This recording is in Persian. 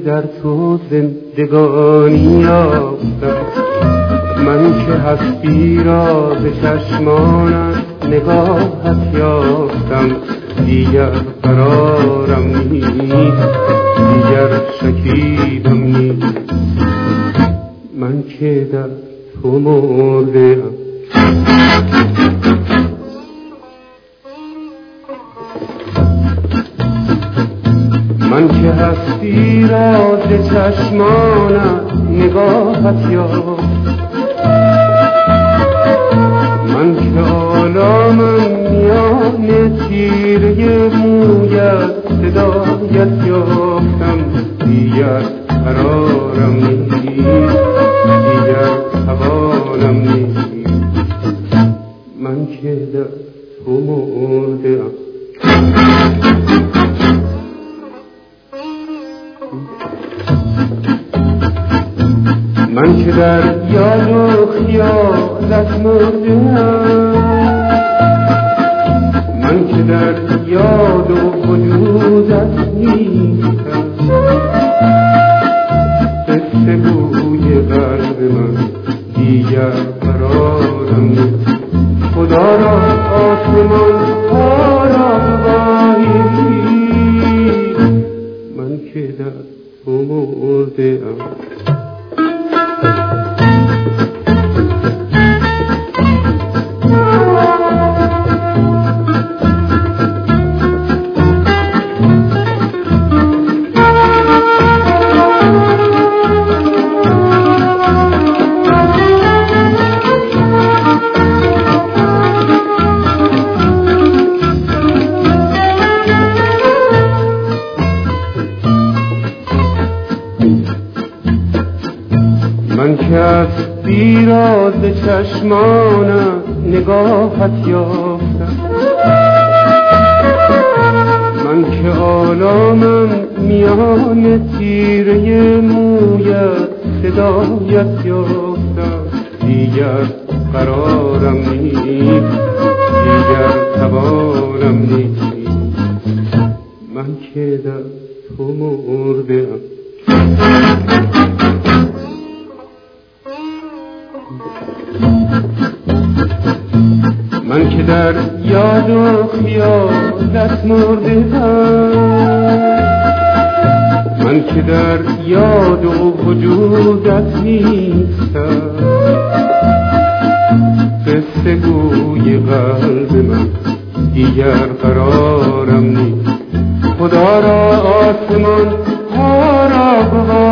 در تو زندگانی یافتم، من که هستی را به چشمانت نگاهت یافتم. دیگر قرارم نیست، دیگر شکیبم نیست، من که در تو مردم. من که هستی را ز چشمانت نگاهت یافتم، من که عالمم میان تیره مویت صدایت یافتم. دیگر قرارم نیست، دیگر توانم نیست، من که در تو مردم. من که در یاد و خیالت مردم، من که در یاد و وجودت نیستم. قصه گوی قلب من دیگر قرارم نیست، خدا را آسمان ها را گواهی، من که در تو مردم. من که هستی را ز چشمانت نگاهت یافتم، من که عالمم میان تیره مویت صدایت یافتم. دیگر قرارم نیست، دیگر توانم نیست، من که در تو مردم. من که در یاد و خیالت مردم، من که در یاد و وجودت نیستم. قصه گوی قلب من دیگر قرارم نیست، خدا را آسمان ها را